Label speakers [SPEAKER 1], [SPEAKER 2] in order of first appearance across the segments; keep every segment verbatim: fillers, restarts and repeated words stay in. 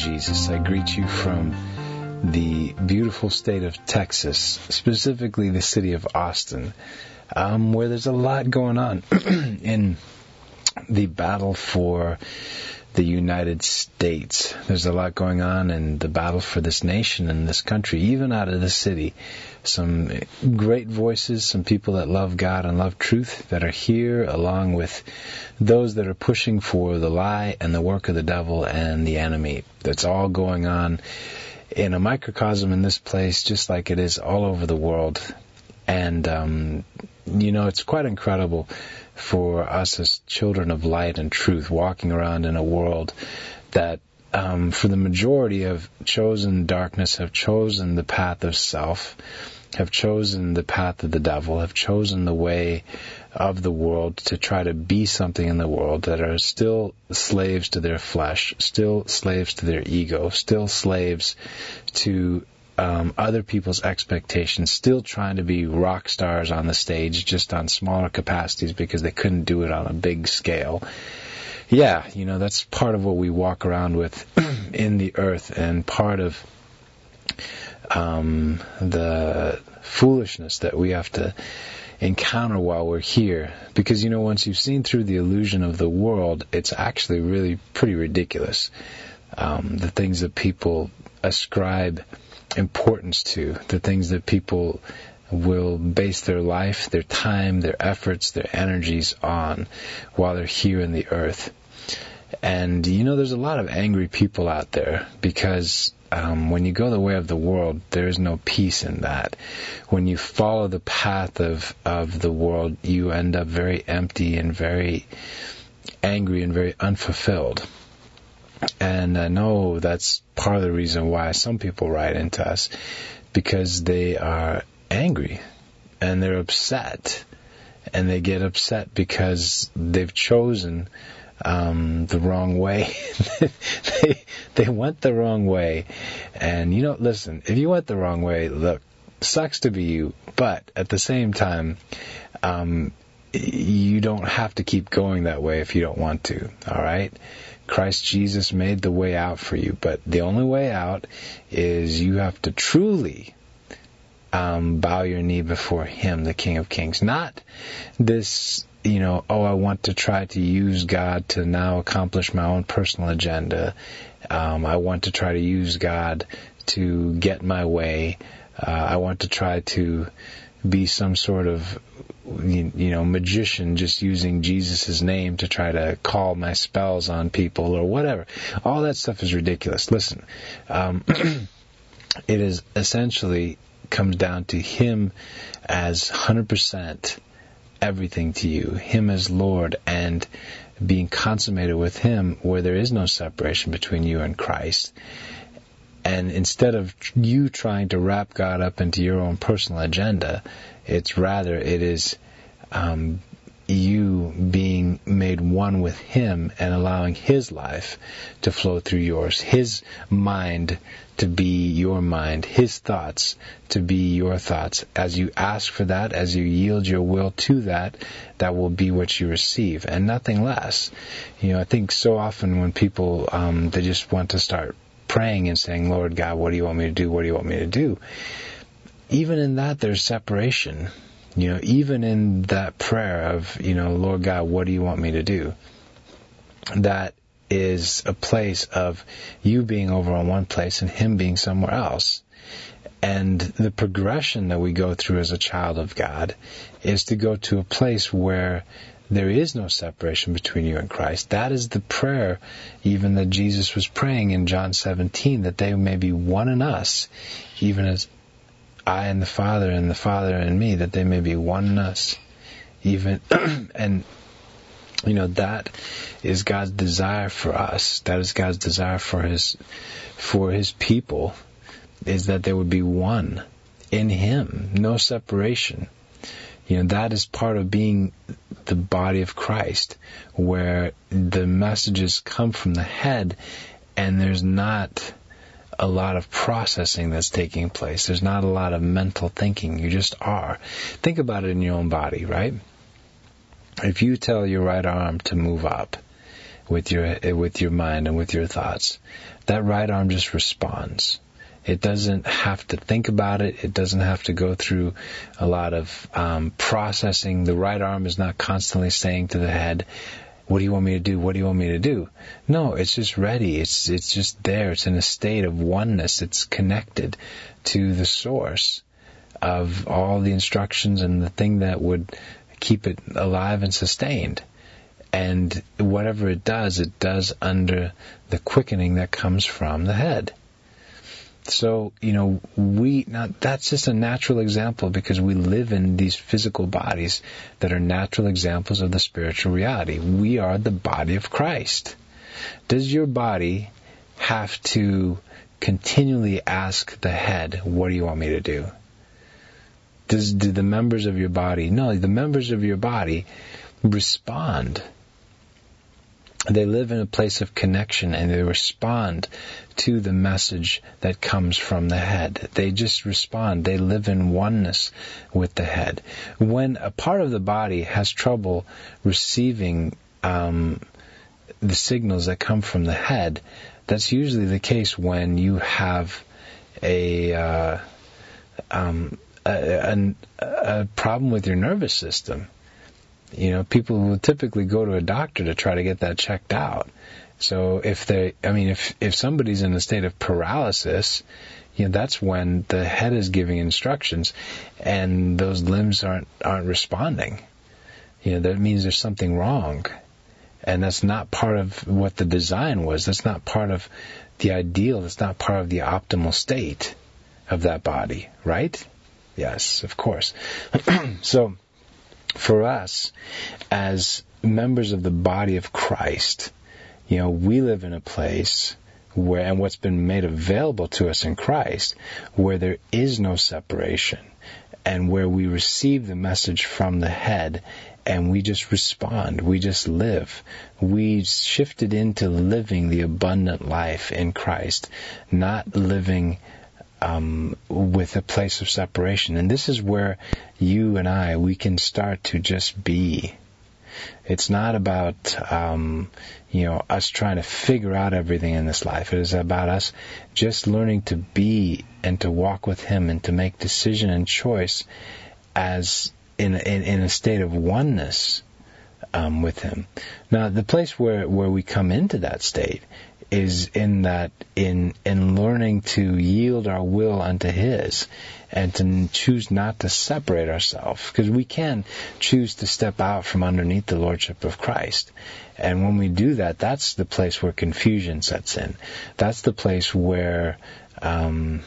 [SPEAKER 1] Jesus. I greet you from the beautiful state of Texas, specifically the city of Austin, um, where there's a lot going on in the battle for the United States. There's a lot going on in the battle for this nation and this country, even out of the city. Some great voices, some people that love God and love truth that are here, along with those that are pushing for the lie and the work of the devil and the enemy. That's all going on in a microcosm in this place, just like it is all over the world. And, um, you know, it's quite incredible for us as children of light and truth, walking around in a world that, um, for the majority, have chosen darkness, have chosen the path of self, have chosen the path of the devil, have chosen the way of the world to try to be something in the world, that are still slaves to their flesh, still slaves to their ego, still slaves to Um, other people's expectations, still trying to be rock stars on the stage, just on smaller capacities because they couldn't do it on a big scale. Yeah, you know, that's part of what we walk around with in the earth, and part of um, the foolishness that we have to encounter while we're here. Because, you know, once you've seen through the illusion of the world, it's actually really pretty ridiculous. Um, the things that people ascribe importance to, the things that people will base their life, their time, their efforts, their energies on while they're here in the earth. And, you know, there's a lot of angry people out there because um, when you go the way of the world, there is no peace in that. When you follow the path of, of the world, you end up very empty and very angry and very unfulfilled. And I know that's part of the reason why some people write into us, because they are angry and they're upset, and they get upset because they've chosen um, the wrong way. they they went the wrong way, and you know, listen, if you went the wrong way, look, sucks to be you, but at the same time, um, you don't have to keep going that way if you don't want to. All right. Christ Jesus made the way out for you, but the only way out is you have to truly um, bow your knee before Him, the King of Kings. Not this, you know, oh, I want to try to use God to now accomplish my own personal agenda. Um, I want to try to use God to get my way. Uh, I want to try to be some sort of, you, you know, magician, just using Jesus' name to try to call my spells on people or whatever. All that stuff is ridiculous. Listen, um, it is essentially comes down to Him as one hundred percent everything to you, Him as Lord, and being consummated with Him, where there is no separation between you and Christ. And instead of you trying to wrap God up into your own personal agenda, it's rather, it is um, you being made one with Him and allowing His life to flow through yours, His mind to be your mind, His thoughts to be your thoughts. As you ask for that, as you yield your will to that, that will be what you receive, and nothing less. You know, I think so often when people, um, they just want to start praying and saying, Lord God, what do you want me to do? What do you want me to do? Even in that, there's separation. You know, even in that prayer of, you know, Lord God, what do you want me to do? That is a place of you being over on one place and Him being somewhere else. And the progression that we go through as a child of God is to go to a place where there is no separation between you and Christ. That is the prayer even that Jesus was praying in John seventeen, that they may be one in us, even as I and the Father and the Father and me, that they may be one in us. Even, and, you know, that is God's desire for us. That is God's desire for His, for His people, is that there would be one in Him, no separation. You know, that is part of being the body of Christ, where the messages come from the head and there's not a lot of processing that's taking place. There's not a lot of mental thinking. You just are. Think about it in your own body, right? If you tell your right arm to move up, with your with your mind and with your thoughts. That right arm just responds. It doesn't have to think about it. It doesn't have to go through a lot of um, processing. The right arm is not constantly saying to the head, what do you want me to do? What do you want me to do? No, it's just ready. It's it's just there. It's in a state of oneness. It's connected to the source of all the instructions and the thing that would keep it alive and sustained. And whatever it does, it does under the quickening that comes from the head. So, you know, we, now that's just a natural example because we live in these physical bodies that are natural examples of the spiritual reality. We are the body of Christ. Does your body have to continually ask the head, what do you want me to do? Does, do the members of your body, no, the members of your body respond. They live in a place of connection and they respond to the message that comes from the head. They just respond. They live in oneness with the head. When a part of the body has trouble receiving um, the signals that come from the head, that's usually the case when you have a, uh, um, a, a, a problem with your nervous system. You know, people will typically go to a doctor to try to get that checked out. So if they, I mean, if, if somebody's in a state of paralysis, you know, that's when the head is giving instructions and those limbs aren't, aren't responding. You know, that means there's something wrong. And that's not part of what the design was. That's not part of the ideal. That's not part of the optimal state of that body, right? Yes, of course. So, for us, as members of the body of Christ, you know, we live in a place where, and what's been made available to us in Christ, where there is no separation, and where we receive the message from the head, and we just respond, we just live. We shifted into living the abundant life in Christ, not living Um, with a place of separation. And this is where you and I, we can start to just be. It's not about, um, you know, us trying to figure out everything in this life. It is about us just learning to be and to walk with Him and to make decision and choice as in, in, in a state of oneness um, with Him. Now, the place where, where we come into that state is in that, in in learning to yield our will unto His and to choose not to separate ourselves. Because we can choose to step out from underneath the Lordship of Christ. And when we do that, that's the place where confusion sets in. That's the place where, um,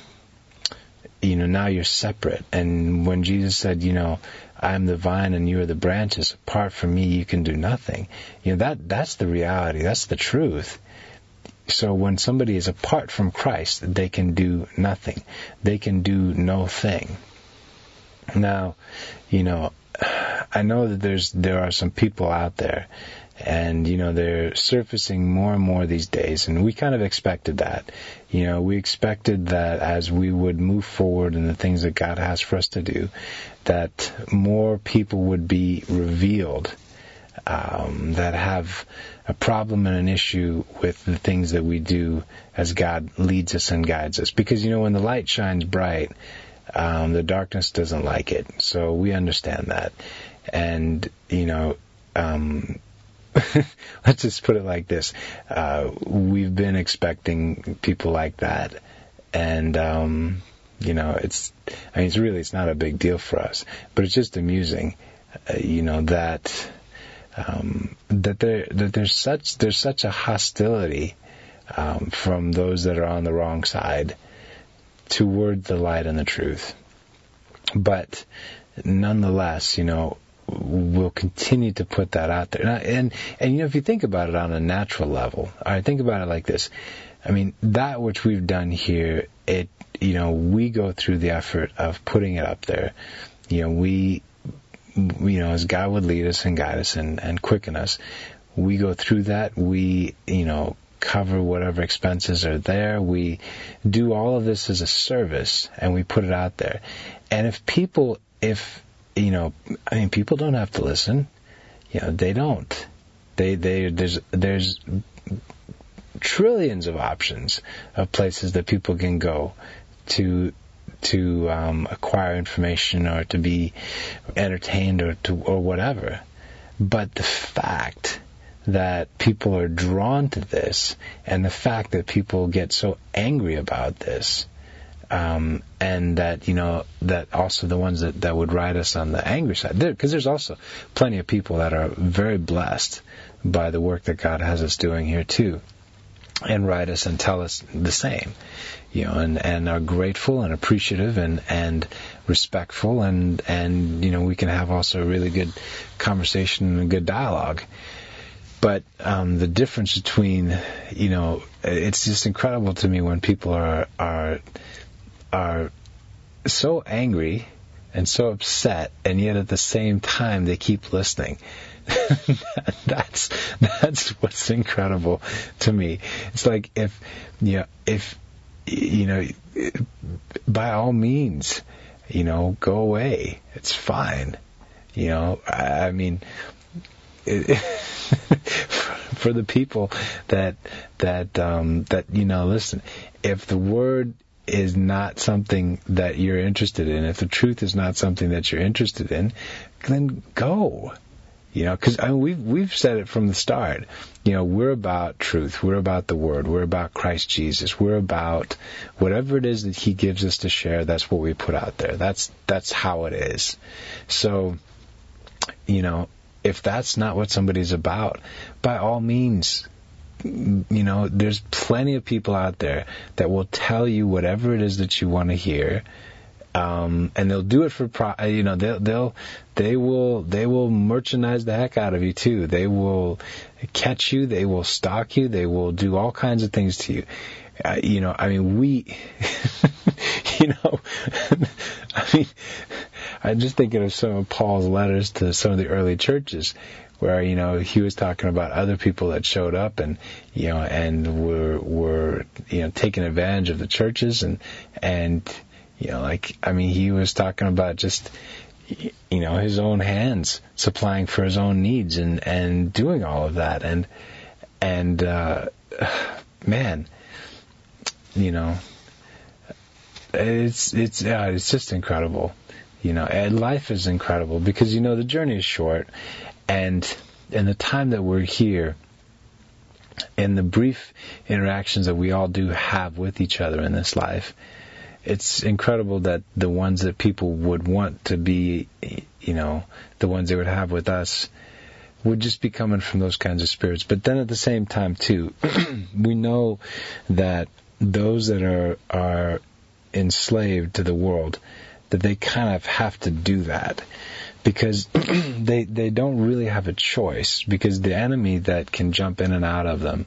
[SPEAKER 1] you know, now you're separate. And when Jesus said, you know, I am the vine and you are the branches, apart from me you can do nothing. You know, that that's the reality. That's the truth. So when somebody is apart from Christ, they can do nothing. They can do no thing. Now, you know, I know that there's there are some people out there, and, you know, they're surfacing more and more these days, and we kind of expected that. You know, we expected that as we would move forward in the things that God has for us to do, that more people would be revealed um, that have a problem and an issue with the things that we do as God leads us and guides us. Because, you know, when the light shines bright, um, the darkness doesn't like it. So we understand that. And, you know, um, let's just put it like this. Uh, we've been expecting people like that. And, um, you know, it's, I mean, it's really, it's not a big deal for us. But it's just amusing, uh, you know, that... Um, that there that there's such there's such a hostility um, from those that are on the wrong side toward the light and the truth. But nonetheless, you know, we'll continue to put that out there. And and, and you know, if you think about it on a natural level, all right, think about it like this. I mean, that which we've done here, it you know, we go through the effort of putting it up there. You know, we. You know, as God would lead us and guide us and, and quicken us, we go through that. We, you know, cover whatever expenses are there. We do all of this as a service, and we put it out there. And if people, if, you know, I mean, people don't have to listen. You know, they don't. They they there's there's trillions of options of places that people can go to to um, acquire information or to be entertained or to or whatever. But the fact that people are drawn to this, and the fact that people get so angry about this, um, and that, you know, that also the ones that, that would ride us on the angry side, because there, there's also plenty of people that are very blessed by the work that God has us doing here too, and write us and tell us the same, you know, and, and are grateful and appreciative and, and respectful, and, and, you know, we can have also a really good conversation and a good dialogue. But um, the difference between, you know, it's just incredible to me when people are are are so angry and so upset, and yet at the same time they keep listening. that's that's what's incredible to me. It's like if you know, if you know, by all means, you know, go away. It's fine. You know, I, I mean. It, for the people that that um, that you know, listen, if the word is not something that you're interested in, if the truth is not something that you're interested in, then go. You know, because I mean, we've we've said it from the start. You know, we're about truth. We're about the Word. We're about Christ Jesus. We're about whatever it is that He gives us to share. That's what we put out there. That's that's how it is. So, you know, if that's not what somebody's about, by all means, you know, there's plenty of people out there that will tell you whatever it is that you want to hear, um, and they'll do it for, pro- you know, they'll they'll they will they will merchandise the heck out of you too. They will catch you. They will stalk you. They will do all kinds of things to you. Uh, you know, I mean, we, you know, I mean, I'm just thinking of some of Paul's letters to some of the early churches where, you know, he was talking about other people that showed up and, you know, and were, were, you know, taking advantage of the churches and, and, you know, like, I mean, he was talking about just, you know, his own hands supplying for his own needs and, and doing all of that. And, and, uh, man, you know, it's, it's, yeah, it's just incredible. You know, and life is incredible because, you know, the journey is short, and in the time that we're here, and the brief interactions that we all do have with each other in this life, it's incredible that the ones that people would want to be, you know, the ones they would have with us would just be coming from those kinds of spirits. But then at the same time, too, we know that those that are are enslaved to the world, that they kind of have to do that because they they don't really have a choice, because the enemy that can jump in and out of them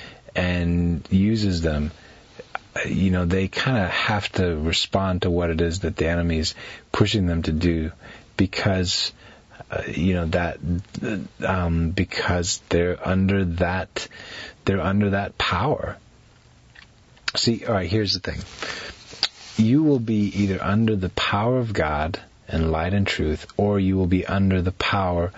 [SPEAKER 1] and uses them, you know, they kind of have to respond to what it is that the enemy is pushing them to do, because uh, you know that um, because they're under that they're under that power. See, all right, here's the thing. You will be either under the power of God and light and truth, or you will be under the power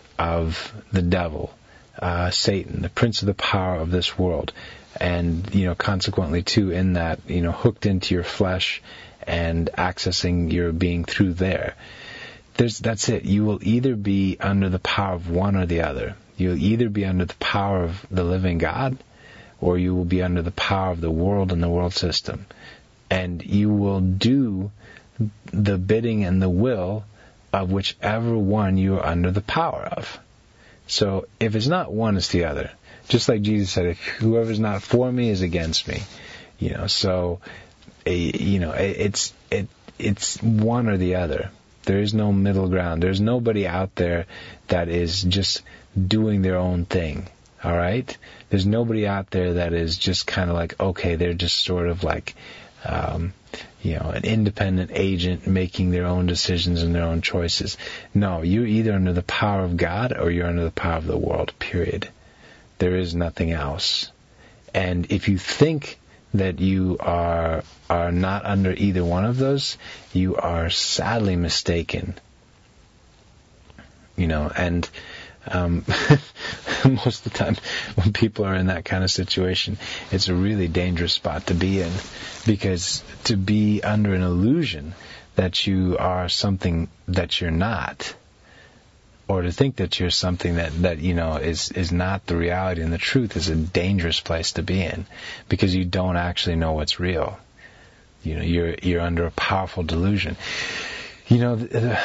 [SPEAKER 1] of the devil, uh, Satan, the prince of the power of this world. And, you know, consequently, too, in that, you know, hooked into your flesh and accessing your being through there. There's, that's it. You will either be under the power of one or the other. You'll either be under the power of the living God, or you will be under the power of the world and the world system. And you will do the bidding and the will of whichever one you are under the power of. So if it's not one, it's the other. Just like Jesus said, if whoever's not for me is against me. You know, so, you know, it's it it's one or the other. There is no middle ground. There's nobody out there that is just doing their own thing. All right? There's nobody out there that is just kind of like, okay, they're just sort of like, Um, you know, an independent agent making their own decisions and their own choices. No, you're either under the power of God or you're under the power of the world, period. There is nothing else. And if you think that you are are not under either one of those, you are sadly mistaken. You know, and Um, most of the time, when people are in that kind of situation, it's a really dangerous spot to be in, because to be under an illusion that you are something that you're not, or to think that you're something that, that you know is is not the reality and the truth, is a dangerous place to be in, because you don't actually know what's real. You know, you're you're under a powerful delusion. You know, the,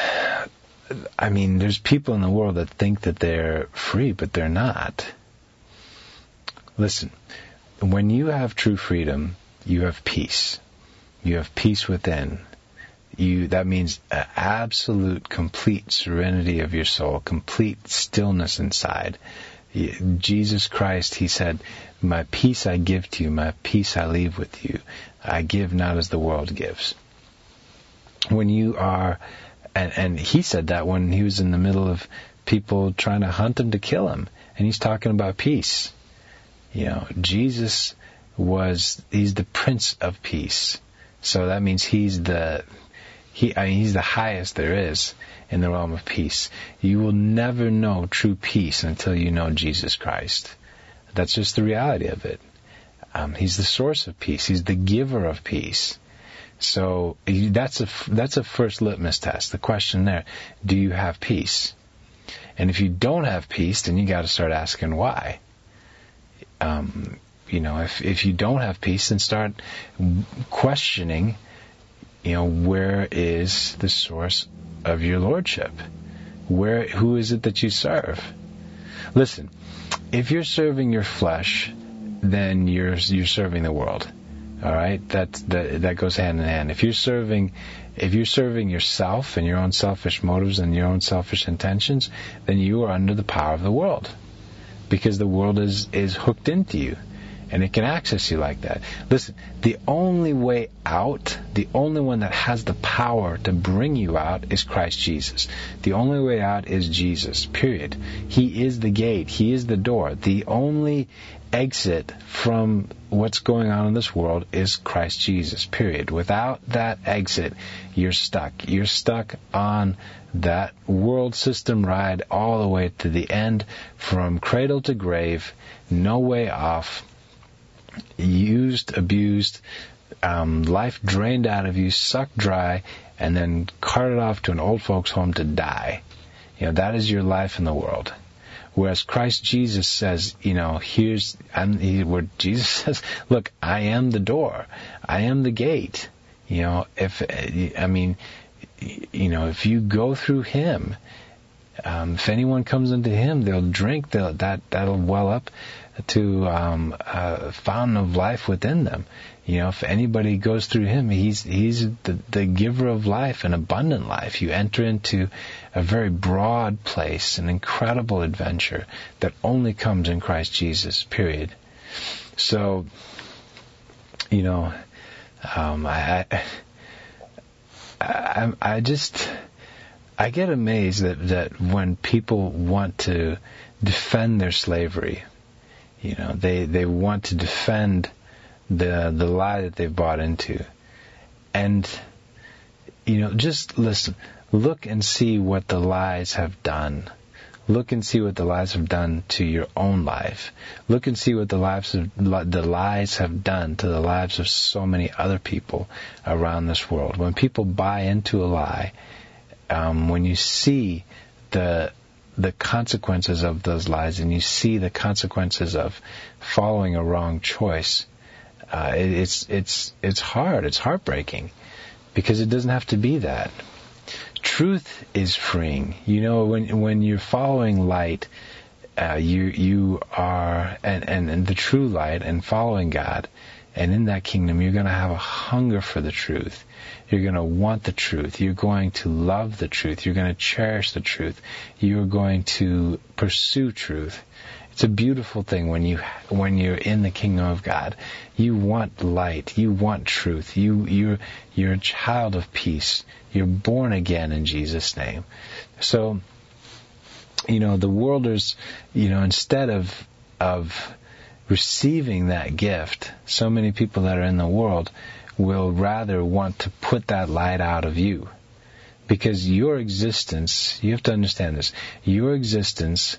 [SPEAKER 1] I mean, there's people in the world that think that they're free, but they're not. Listen, when you have true freedom, you have peace. You have peace within. You, that means an absolute, complete serenity of your soul, complete stillness inside. Jesus Christ, He said, "My peace I give to you, my peace I leave with you. I give not as the world gives." When you are... And, and he said that when he was in the middle of people trying to hunt him to kill him. And he's talking about peace. You know, Jesus was, he's the Prince of Peace. So that means he's the, he, I mean, he's the highest there is in the realm of peace. You will never know true peace until you know Jesus Christ. That's just the reality of it. Um, he's the source of peace. He's the giver of peace. So that's a, that's a first litmus test. The question there, do you have peace? And if you don't have peace, then you got to start asking why. Um, you know, if if you don't have peace, then start questioning, you know, where is the source of your lordship? Where, who is it that you serve? Listen, if you're serving your flesh, then you're you're serving the world. All right, that that that goes hand in hand. If you're serving, if you're serving yourself and your own selfish motives and your own selfish intentions, then you are under the power of the world, because the world is is hooked into you, and it can access you like that. Listen, the only way out, the only one that has the power to bring you out is Christ Jesus. The only way out is Jesus. Period. He is the gate. He is the door. The only exit from what's going on in this world is Christ Jesus, period. Without that exit, you're stuck. You're stuck on that world system ride all the way to the end, from cradle to grave, no way off, used, abused, um, life drained out of you, sucked dry, and then carted off to an old folks' home to die. You know, that is your life in the world. Whereas Christ Jesus says, you know, here's, I'm, he, where Jesus says, look, I am the door. I am the gate. You know, if, I mean, you know, if you go through Him, um, if anyone comes into Him, they'll drink, they'll, that, that'll well up to um, a fountain of life within them. You know, if anybody goes through Him, He's He's the, the giver of life, an abundant life. You enter into a very broad place, an incredible adventure that only comes in Christ Jesus, period. So, you know, um, I, I, I just, I get amazed that, that when people want to defend their slavery, you know, they, they want to defend the the lie that they've bought into. And, you know, just listen, look and see what the lies have done. Look and see what the lies have done to your own life. Look and see what the lives of, the lies have done to the lives of so many other people around this world. When people buy into a lie, um, when you see the the consequences of those lies, and you see the consequences of following a wrong choice, Uh, it, it's it's it's hard. It's heartbreaking, because it doesn't have to be that. Truth is freeing. You know, when when you're following light, uh, you you are and, and and the true light, and following God, and in that kingdom, you're going to have a hunger for the truth. You're going to want the truth. You're going to love the truth. You're going to cherish the truth. You're going to pursue truth. It's a beautiful thing when you when you're in the kingdom of God. You want light. You want truth. You you're you're a child of peace. You're born again in Jesus' name. So, you know, the worlders, you know, instead of of receiving that gift, so many people that are in the world will rather want to put that light out of you, because your existence, you have to understand this, your existence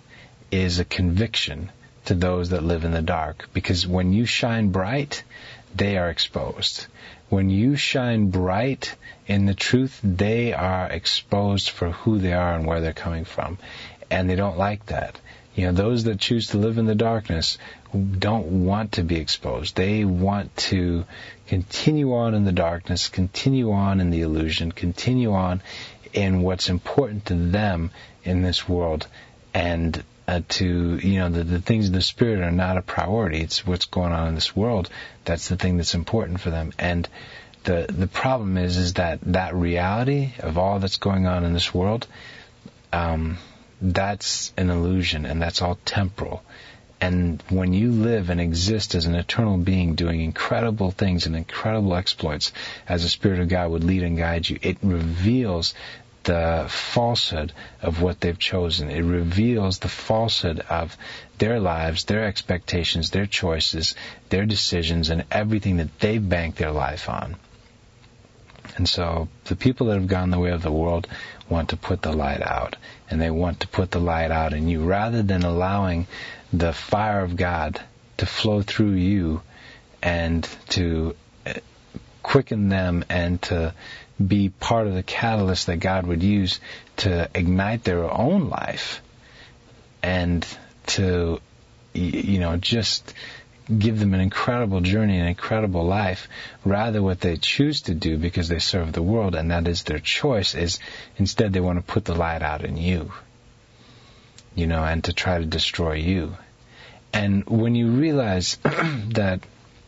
[SPEAKER 1] is a conviction to those that live in the dark. Because when you shine bright, they are exposed. When you shine bright in the truth, they are exposed for who they are and where they're coming from. And they don't like that. You know, those that choose to live in the darkness don't want to be exposed. They want to continue on in the darkness, continue on in the illusion, continue on in what's important to them in this world. And uh, to, you know, the, the things of the Spirit are not a priority. It's what's going on in this world. That's the thing that's important for them. And the the problem is, is that that reality of all that's going on in this world, um, that's an illusion, and that's all temporal. And when you live and exist as an eternal being doing incredible things and incredible exploits as the Spirit of God would lead and guide you, it reveals the falsehood of what they've chosen. It reveals the falsehood of their lives, their expectations, their choices, their decisions, and everything that they've banked their life on. And so the people that have gone the way of the world want to put the light out, and they want to put the light out in you, rather than allowing the fire of God to flow through you and to quicken them and to be part of the catalyst that God would use to ignite their own life and to, you know, just give them an incredible journey, an incredible life. Rather, what they choose to do, because they serve the world, and that is their choice, is instead they want to put the light out in you, you know, and to try to destroy you. And when you realize that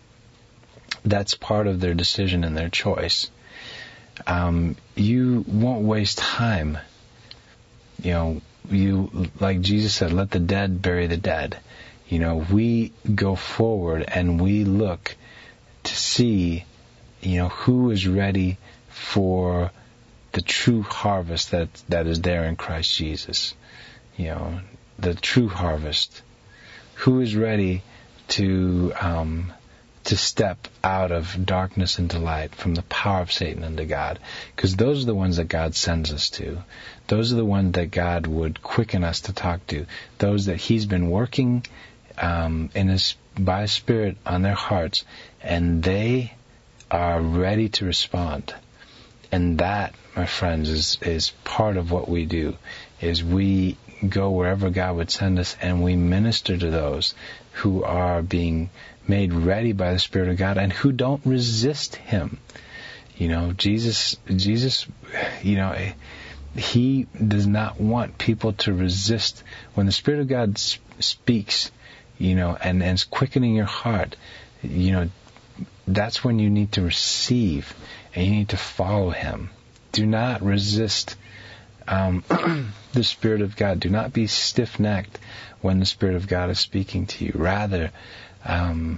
[SPEAKER 1] that's part of their decision and their choice, um, you won't waste time. You know, you, like Jesus said, let the dead bury the dead. You know, we go forward and we look to see, you know, who is ready for the true harvest that that is there in Christ Jesus. You know, the true harvest. Who is ready to um, to step out of darkness into light, from the power of Satan into God? Because those are the ones that God sends us to. Those are the ones that God would quicken us to talk to. Those that He's been working um, in His by His Spirit on their hearts, and they are ready to respond. And that, my friends, is is part of what we do. Is we go wherever God would send us, and we minister to those who are being made ready by the Spirit of God and who don't resist Him. You know, Jesus, Jesus, you know, He does not want people to resist. When the Spirit of God speaks, you know, and, and is quickening your heart, you know, that's when you need to receive and you need to follow Him. Do not resist Um, the Spirit of God. Do not be stiff-necked when the Spirit of God is speaking to you. Rather, um,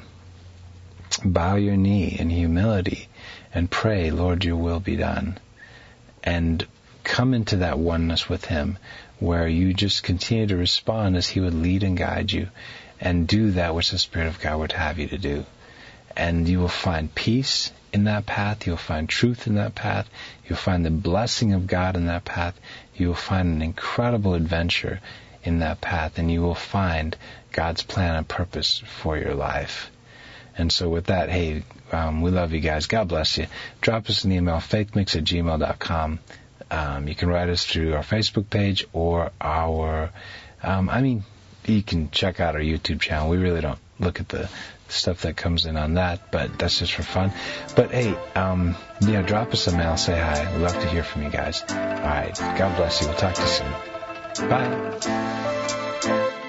[SPEAKER 1] bow your knee in humility and pray, Lord, your will be done. And come into that oneness with Him, where you just continue to respond as He would lead and guide you, and do that which the Spirit of God would have you to do. And you will find peace in that path. You'll find truth in that path. You'll find the blessing of God in that path. You will find an incredible adventure in that path. And you will find God's plan and purpose for your life. And so with that, hey, um, we love you guys. God bless you. Drop us an email, faithmix at gmail dot com. Um, you can write us through our Facebook page or our, um, I mean, you can check out our YouTube channel. We really don't look at the stuff that comes in on that, but that's just for fun. But hey, um, you know, drop us a mail, say hi. We'd love to hear from you guys. All right, God bless you. We'll talk to you soon. Bye.